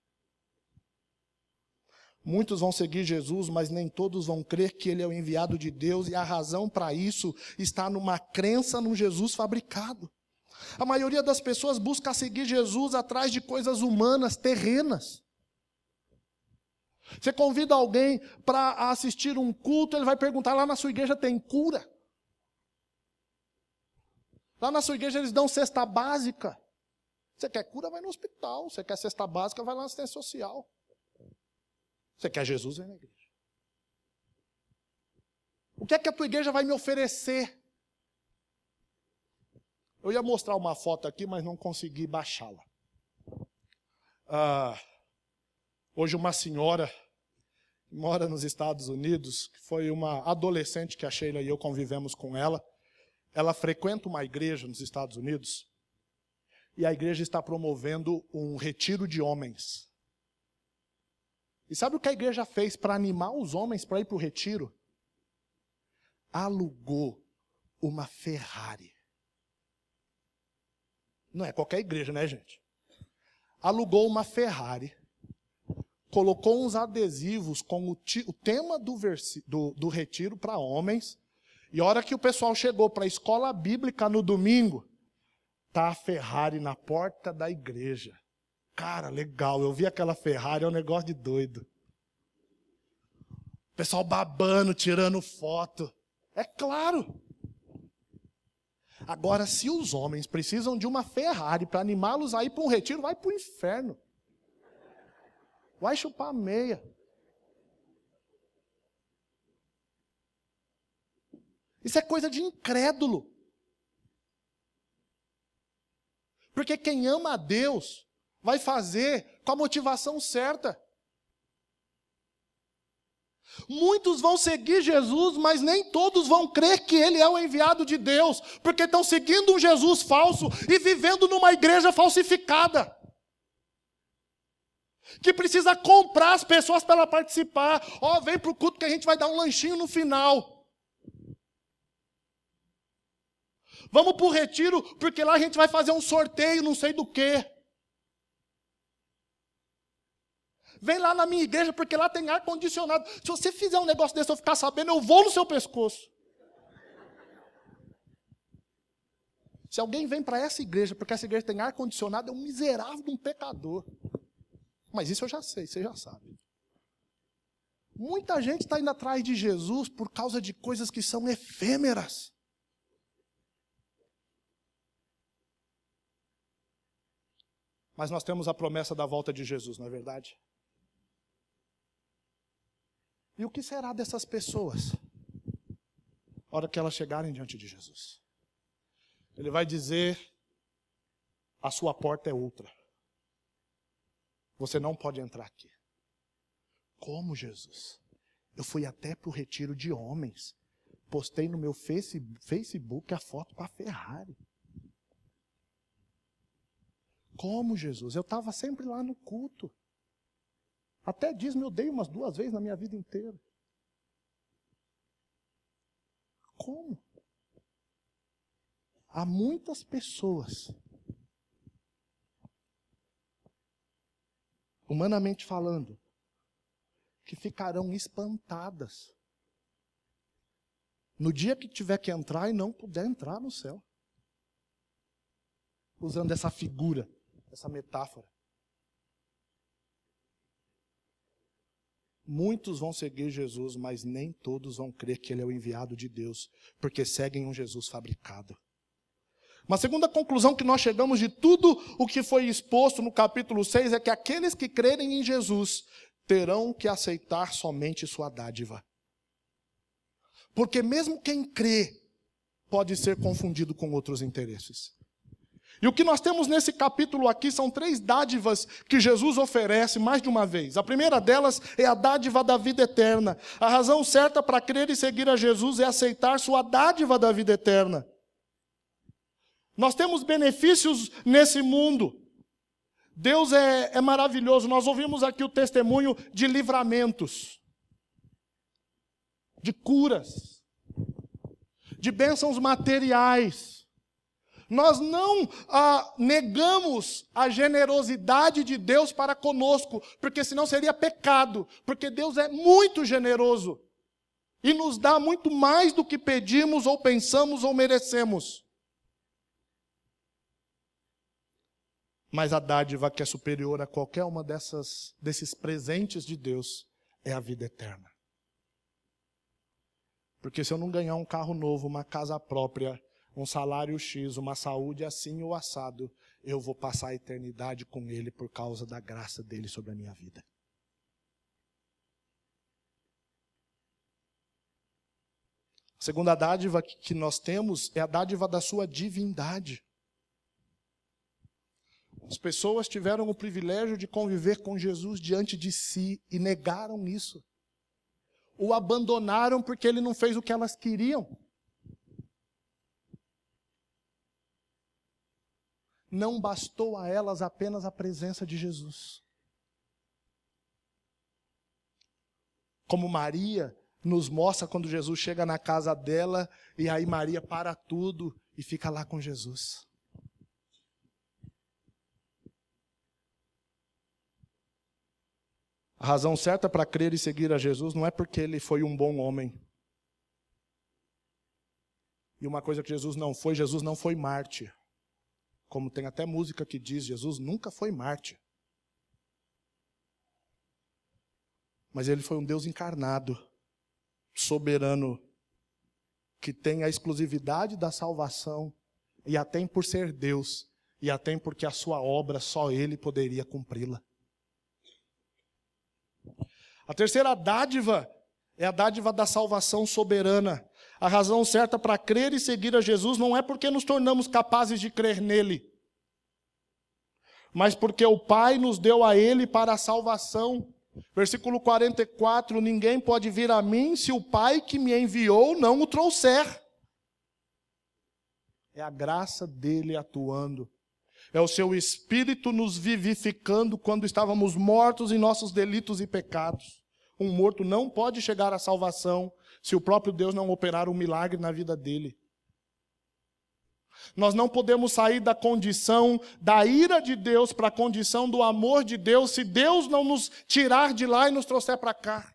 Muitos vão seguir Jesus, mas nem todos vão crer que Ele é o enviado de Deus, e a razão para isso está numa crença num Jesus fabricado. A maioria das pessoas busca seguir Jesus atrás de coisas humanas, terrenas. Você convida alguém para assistir um culto, ele vai perguntar, lá na sua igreja tem cura? Lá na sua igreja eles dão cesta básica. Você quer cura, vai no hospital. Você quer cesta básica, vai lá na assistência social. Você quer Jesus, vem na igreja. O que é que a tua igreja vai me oferecer? Eu ia mostrar uma foto aqui, mas não consegui baixá-la. Hoje uma senhora que mora nos Estados Unidos, que foi uma adolescente que a Sheila e eu convivemos com ela, ela frequenta uma igreja nos Estados Unidos e a igreja está promovendo um retiro de homens. E sabe o que a igreja fez para animar os homens para ir para o retiro? Alugou uma Ferrari. Não é qualquer igreja, né, gente? Alugou uma Ferrari, colocou uns adesivos com o tema do retiro para homens. E a hora que o pessoal chegou para a escola bíblica no domingo, tá a Ferrari na porta da igreja. Cara, legal, eu vi aquela Ferrari, é um negócio de doido. O pessoal babando, tirando foto. É claro. Agora, se os homens precisam de uma Ferrari para animá-los a ir para um retiro, vai para o inferno. Vai chupar meia. Isso é coisa de incrédulo. Porque quem ama a Deus vai fazer com a motivação certa. Muitos vão seguir Jesus, mas nem todos vão crer que Ele é o enviado de Deus, porque estão seguindo um Jesus falso e vivendo numa igreja falsificada, que precisa comprar as pessoas para ela participar. Vem para o culto que a gente vai dar um lanchinho no final. Vamos para o retiro, porque lá a gente vai fazer um sorteio, não sei do quê. Vem lá na minha igreja, porque lá tem ar-condicionado. Se você fizer um negócio desse, eu ficar sabendo, eu vou no seu pescoço. Se alguém vem para essa igreja, porque essa igreja tem ar-condicionado, é um miserável de um pecador. Mas isso eu já sei, você já sabe. Muita gente está indo atrás de Jesus por causa de coisas que são efêmeras. Mas nós temos a promessa da volta de Jesus, não é verdade? E o que será dessas pessoas, na hora que elas chegarem diante de Jesus? Ele vai dizer, a sua porta é outra. Você não pode entrar aqui. Como, Jesus? Eu fui até para o retiro de homens. Postei no meu Facebook a foto com a Ferrari. Como, Jesus? Eu estava sempre lá no culto. Até dízimo eu dei umas 2 vezes na minha vida inteira. Como? há muitas pessoas, humanamente falando, que ficarão espantadas no dia que tiver que entrar e não puder entrar no céu. Usando essa figura, essa metáfora. Muitos vão seguir Jesus, mas nem todos vão crer que Ele é o enviado de Deus, porque seguem um Jesus fabricado. Uma segunda conclusão que nós chegamos de tudo o que foi exposto no capítulo 6 é que aqueles que crerem em Jesus terão que aceitar somente sua dádiva. Porque mesmo quem crê pode ser confundido com outros interesses. E o que nós temos nesse capítulo aqui são 3 dádivas que Jesus oferece mais de uma vez. A primeira delas é a dádiva da vida eterna. A razão certa para crer e seguir a Jesus é aceitar sua dádiva da vida eterna. Nós temos benefícios nesse mundo. Deus é maravilhoso. Nós ouvimos aqui o testemunho de livramentos, de curas, de bênçãos materiais. Nós não negamos a generosidade de Deus para conosco, porque senão seria pecado, porque Deus é muito generoso e nos dá muito mais do que pedimos ou pensamos ou merecemos. Mas a dádiva que é superior a qualquer uma desses presentes de Deus é a vida eterna. Porque se eu não ganhar um carro novo, uma casa própria, um salário X, uma saúde assim ou assado, eu vou passar a eternidade com Ele por causa da graça dEle sobre a minha vida. A segunda dádiva que nós temos é a dádiva da sua divindade. As pessoas tiveram o privilégio de conviver com Jesus diante de si e negaram isso. O abandonaram porque Ele não fez o que elas queriam. Não bastou a elas apenas a presença de Jesus. Como Maria nos mostra quando Jesus chega na casa dela, e aí Maria para tudo e fica lá com Jesus. A razão certa para crer e seguir a Jesus não é porque Ele foi um bom homem. E uma coisa que Jesus não foi mártir. Como tem até música que diz, Jesus nunca foi mártir. Mas Ele foi um Deus encarnado, soberano, que tem a exclusividade da salvação, e a tem por ser Deus, e a tem porque a sua obra só Ele poderia cumpri-la. A terceira dádiva é a dádiva da salvação soberana. A razão certa para crer e seguir a Jesus não é porque nos tornamos capazes de crer nele, mas porque o Pai nos deu a Ele para a salvação. Versículo 44, ninguém pode vir a mim se o Pai que me enviou não o trouxer. É a graça dele atuando. É o seu Espírito nos vivificando quando estávamos mortos em nossos delitos e pecados. Um morto não pode chegar à salvação se o próprio Deus não operar um milagre na vida dele. Nós não podemos sair da condição da ira de Deus para a condição do amor de Deus se Deus não nos tirar de lá e nos trouxer para cá.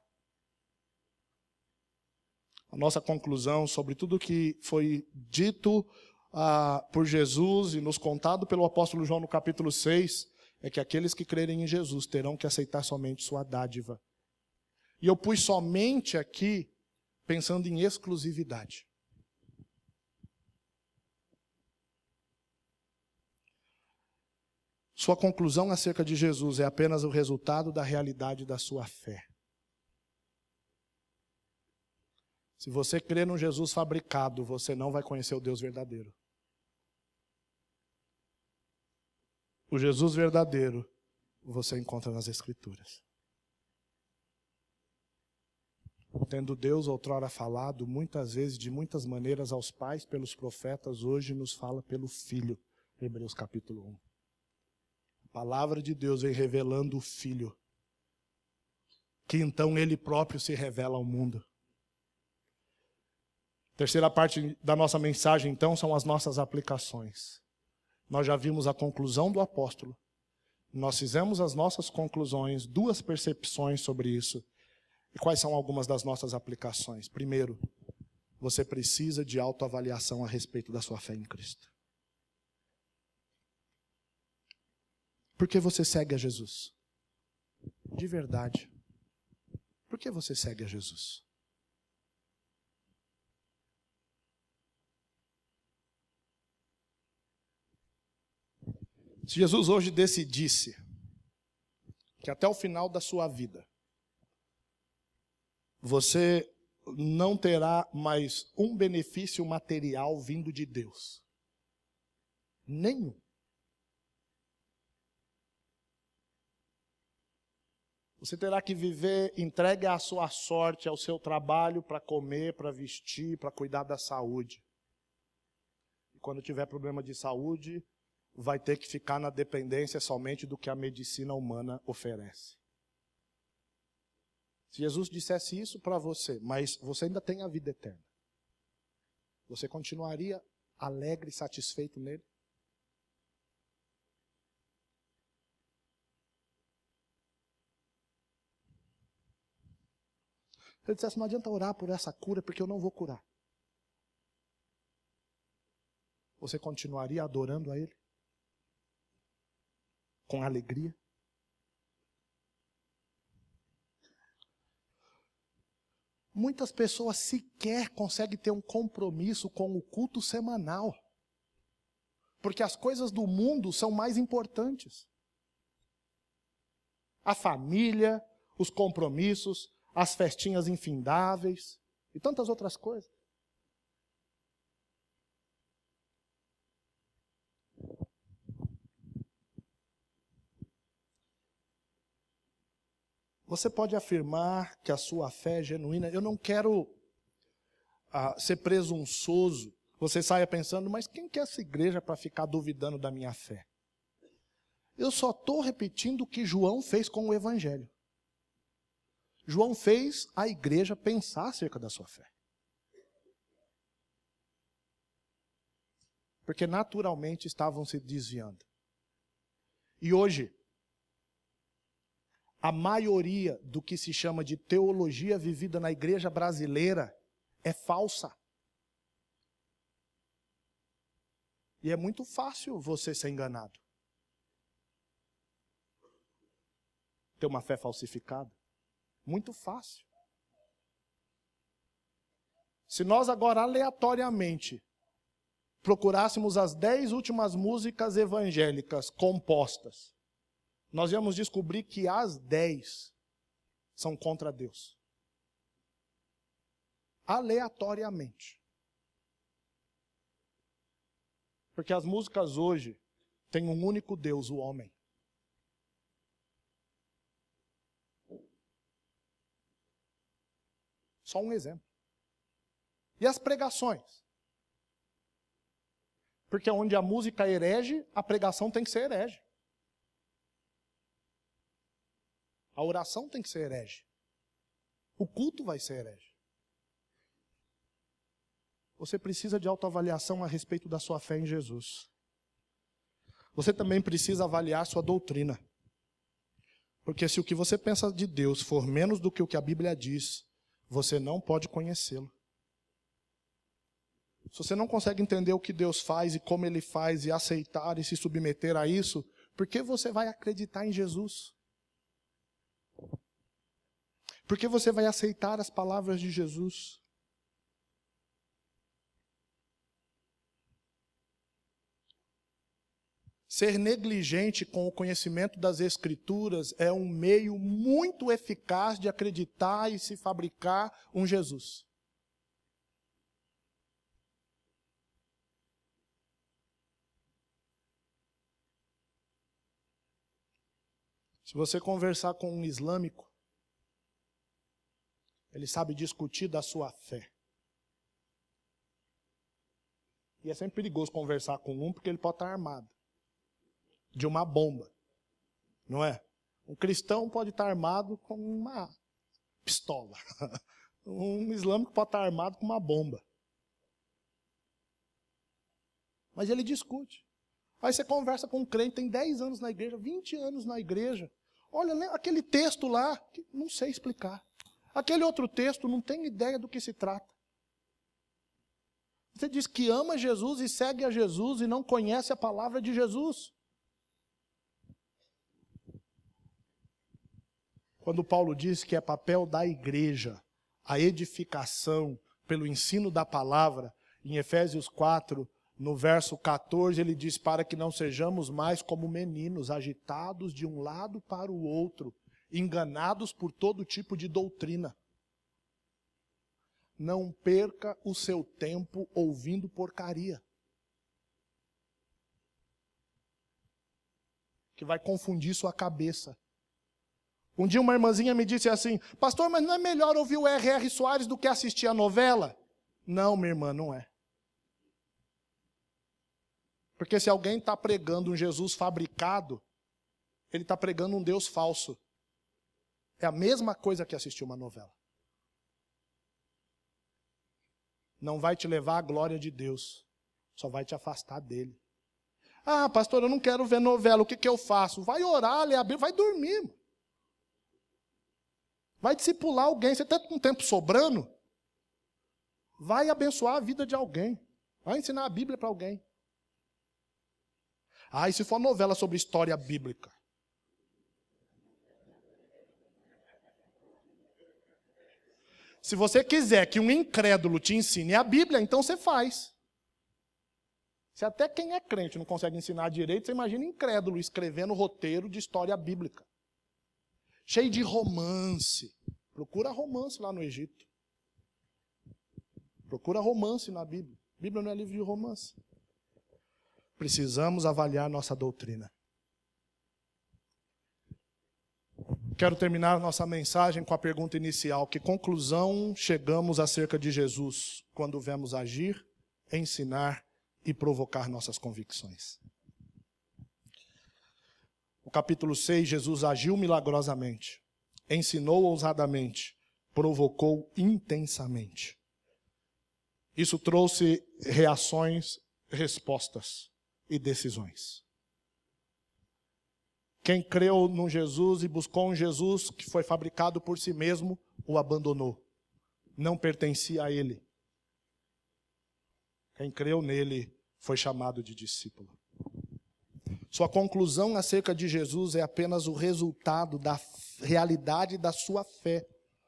A nossa conclusão sobre tudo que foi dito por Jesus e nos contado pelo apóstolo João no capítulo 6 é que aqueles que crerem em Jesus terão que aceitar somente sua dádiva. E eu pus somente aqui pensando em exclusividade. Sua conclusão acerca de Jesus é apenas o resultado da realidade da sua fé. Se você crer num Jesus fabricado, você não vai conhecer o Deus verdadeiro. O Jesus verdadeiro você encontra nas Escrituras. Tendo Deus outrora falado muitas vezes, de muitas maneiras aos pais pelos profetas, hoje nos fala pelo Filho. Hebreus capítulo 1. A palavra de Deus vem revelando o Filho, que então Ele próprio se revela ao mundo. Terceira parte da nossa mensagem, então, são as nossas aplicações. Nós já vimos a conclusão do apóstolo. Nós fizemos as nossas conclusões, 2 percepções sobre isso. E quais são algumas das nossas aplicações? Primeiro, você precisa de autoavaliação a respeito da sua fé em Cristo. Por que você segue a Jesus? De verdade. Por que você segue a Jesus? Se Jesus hoje decidisse que até o final da sua vida você não terá mais um benefício material vindo de Deus, nenhum. Você terá que viver entregue à sua sorte, ao seu trabalho, para comer, para vestir, para cuidar da saúde. E quando tiver problema de saúde, vai ter que ficar na dependência somente do que a medicina humana oferece. Se Jesus dissesse isso para você, mas você ainda tem a vida eterna, você continuaria alegre e satisfeito nele? Se ele dissesse, não adianta orar por essa cura, porque eu não vou curar. Você continuaria adorando a ele? Com alegria? Muitas pessoas sequer conseguem ter um compromisso com o culto semanal. Porque as coisas do mundo são mais importantes. A família, os compromissos, as festinhas infindáveis e tantas outras coisas. Você pode afirmar que a sua fé é genuína. Eu não quero ser presunçoso. Você saia pensando, mas quem que é essa igreja para ficar duvidando da minha fé? Eu só estou repetindo o que João fez com o Evangelho. João fez a igreja pensar acerca da sua fé. Porque naturalmente estavam se desviando. E hoje, a maioria do que se chama de teologia vivida na igreja brasileira é falsa. E é muito fácil você ser enganado. Ter uma fé falsificada. Muito fácil. Se nós agora aleatoriamente procurássemos as 10 últimas músicas evangélicas compostas, nós íamos descobrir que as 10 são contra Deus. Aleatoriamente. Porque as músicas hoje têm um único Deus, o homem. Só um exemplo. E as pregações? Porque onde a música herege, a pregação tem que ser herege. A oração tem que ser herege. O culto vai ser herege. Você precisa de autoavaliação a respeito da sua fé em Jesus. Você também precisa avaliar sua doutrina. Porque se o que você pensa de Deus for menos do que o que a Bíblia diz, você não pode conhecê-lo. Se você não consegue entender o que Deus faz e como Ele faz e aceitar e se submeter a isso, por que você vai acreditar em Jesus? Por que você vai aceitar as palavras de Jesus? Ser negligente com o conhecimento das Escrituras é um meio muito eficaz de acreditar e se fabricar um Jesus. Se você conversar com um islâmico, ele sabe discutir da sua fé. E é sempre perigoso conversar com um, porque ele pode estar armado de uma bomba, não é? Um cristão pode estar armado com uma pistola. Um islâmico pode estar armado com uma bomba. Mas ele discute. Aí você conversa com um crente, tem 10 anos na igreja, 20 anos na igreja. Olha, aquele texto lá, que não sei explicar. Aquele outro texto, não tenho ideia do que se trata. Você diz que ama Jesus e segue a Jesus e não conhece a palavra de Jesus. Quando Paulo diz que é papel da igreja a edificação pelo ensino da palavra, em Efésios 4, no verso 14, ele diz: para que não sejamos mais como meninos, agitados de um lado para o outro, enganados por todo tipo de doutrina. Não perca o seu tempo ouvindo porcaria, que vai confundir sua cabeça. Um dia uma irmãzinha me disse assim: pastor, mas não é melhor ouvir o R.R. Soares do que assistir a novela? Não, minha irmã, não é. Porque se alguém está pregando um Jesus fabricado, ele está pregando um Deus falso. É a mesma coisa que assistir uma novela. Não vai te levar à glória de Deus, só vai te afastar dele. Ah, pastor, eu não quero ver novela, o que eu faço? Vai orar, ler a Bíblia, vai dormir. Vai discipular alguém, você está com tempo sobrando? Vai abençoar a vida de alguém. Vai ensinar a Bíblia para alguém. Ah, e se for novela sobre história bíblica? Se você quiser que um incrédulo te ensine a Bíblia, então você faz. Se até quem é crente não consegue ensinar direito, você imagina incrédulo escrevendo roteiro de história bíblica. Cheio de romance. Procura romance lá no Egito. Procura romance na Bíblia. A Bíblia não é livro de romance. Precisamos avaliar nossa doutrina. Quero terminar nossa mensagem com a pergunta inicial: que conclusão chegamos acerca de Jesus quando vemos agir, ensinar e provocar nossas convicções? No capítulo 6, Jesus agiu milagrosamente, ensinou ousadamente, provocou intensamente. Isso trouxe reações, respostas e decisões. Quem creu no Jesus e buscou um Jesus que foi fabricado por si mesmo, o abandonou. Não pertencia a ele. Quem creu nele foi chamado de discípulo. Sua conclusão acerca de Jesus é apenas o resultado da realidade da sua fé.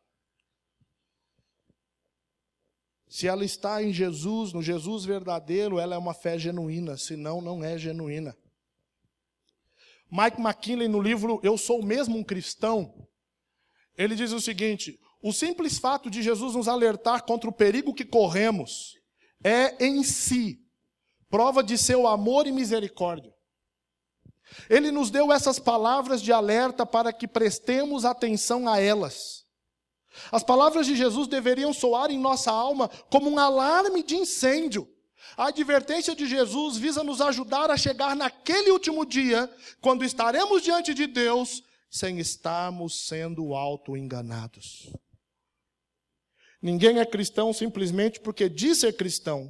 Se ela está em Jesus, no Jesus verdadeiro, ela é uma fé genuína, senão não é genuína. Mike McKinley, no livro Eu Sou Mesmo um Cristão, ele diz o seguinte: o simples fato de Jesus nos alertar contra o perigo que corremos é em si prova de seu amor e misericórdia. Ele nos deu essas palavras de alerta para que prestemos atenção a elas. As palavras de Jesus deveriam soar em nossa alma como um alarme de incêndio. A advertência de Jesus visa nos ajudar a chegar naquele último dia, quando estaremos diante de Deus, sem estarmos sendo auto-enganados. Ninguém é cristão simplesmente porque diz ser cristão.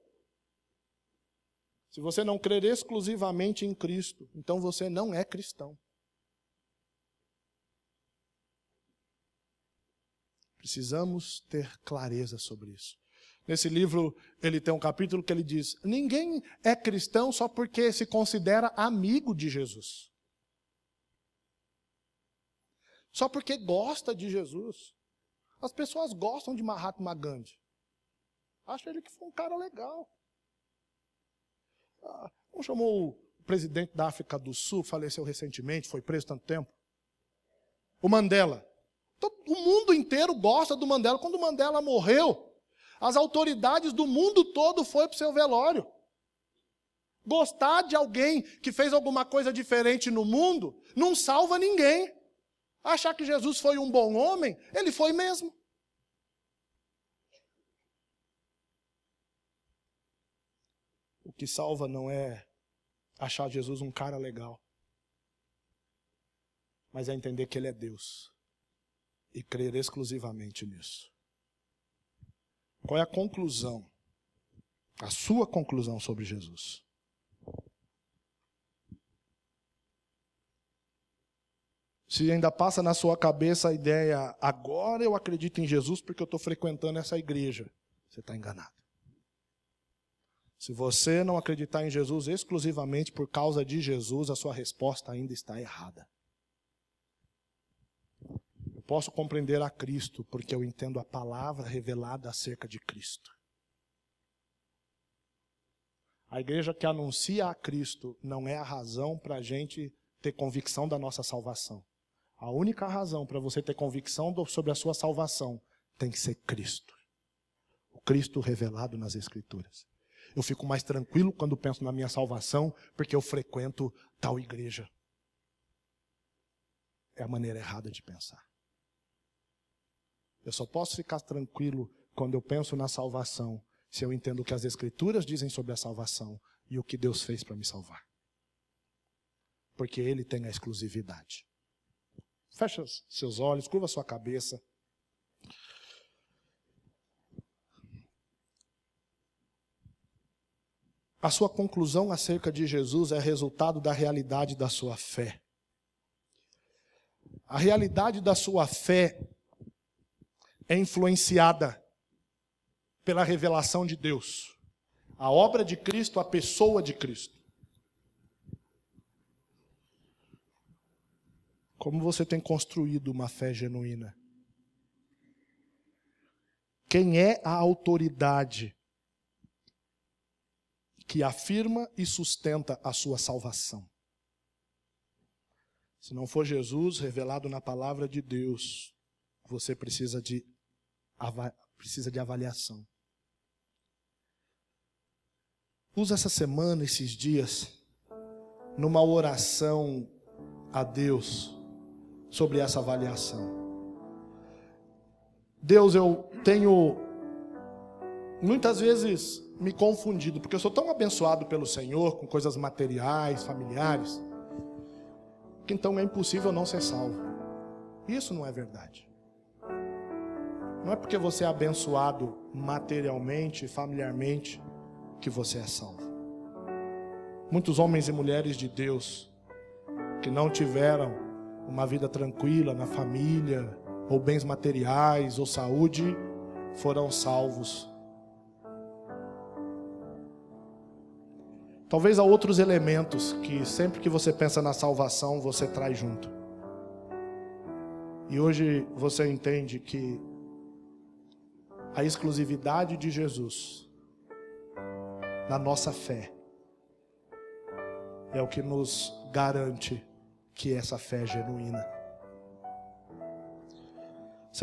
Se você não crer exclusivamente em Cristo, então você não é cristão. Precisamos ter clareza sobre isso. Nesse livro, ele tem um capítulo que ele diz: ninguém é cristão só porque se considera amigo de Jesus. Só porque gosta de Jesus. As pessoas gostam de Mahatma Gandhi. Acham ele que foi um cara legal. Como chamou o presidente da África do Sul, faleceu recentemente, foi preso tanto tempo? O Mandela. O mundo inteiro gosta do Mandela. Quando o Mandela morreu, as autoridades do mundo todo foram para o seu velório. Gostar de alguém que fez alguma coisa diferente no mundo não salva ninguém. Achar que Jesus foi um bom homem, ele foi mesmo. O que salva não é achar Jesus um cara legal, mas é entender que ele é Deus e crer exclusivamente nisso. Qual é a conclusão A sua conclusão sobre Jesus. Se ainda passa na sua cabeça a ideia, agora eu acredito em Jesus porque eu estou frequentando essa igreja, você está enganado. Se você não acreditar em Jesus exclusivamente por causa de Jesus, a sua resposta ainda está errada. Eu posso compreender a Cristo porque eu entendo a palavra revelada acerca de Cristo. A igreja que anuncia a Cristo não é a razão para a gente ter convicção da nossa salvação. A única razão para você ter convicção sobre a sua salvação tem que ser Cristo. O Cristo revelado nas Escrituras. Eu fico mais tranquilo quando penso na minha salvação, porque eu frequento tal igreja. É a maneira errada de pensar. Eu só posso ficar tranquilo quando eu penso na salvação, se eu entendo o que as Escrituras dizem sobre a salvação e o que Deus fez para me salvar. Porque Ele tem a exclusividade. Fecha seus olhos, curva sua cabeça. A sua conclusão acerca de Jesus é resultado da realidade da sua fé. A realidade da sua fé é influenciada pela revelação de Deus. A obra de Cristo, a pessoa de Cristo. Como você tem construído uma fé genuína? Quem é a autoridade que afirma e sustenta a sua salvação? Se não for Jesus revelado na palavra de Deus, você precisa de avaliação. Usa essa semana, esses dias, numa oração a Deus sobre essa avaliação. Deus, eu tenho muitas vezes me confundido, porque eu sou tão abençoado pelo Senhor com coisas materiais, familiares, que então é impossível não ser salvo. Isso não é verdade. Não é porque você é abençoado materialmente, familiarmente, que você é salvo. Muitos homens e mulheres de Deus que não tiveram uma vida tranquila na família, ou bens materiais, ou saúde, foram salvos. Talvez há outros elementos que sempre que você pensa na salvação, você traz junto. E hoje você entende que a exclusividade de Jesus na nossa fé é o que nos garante que essa fé é genuína.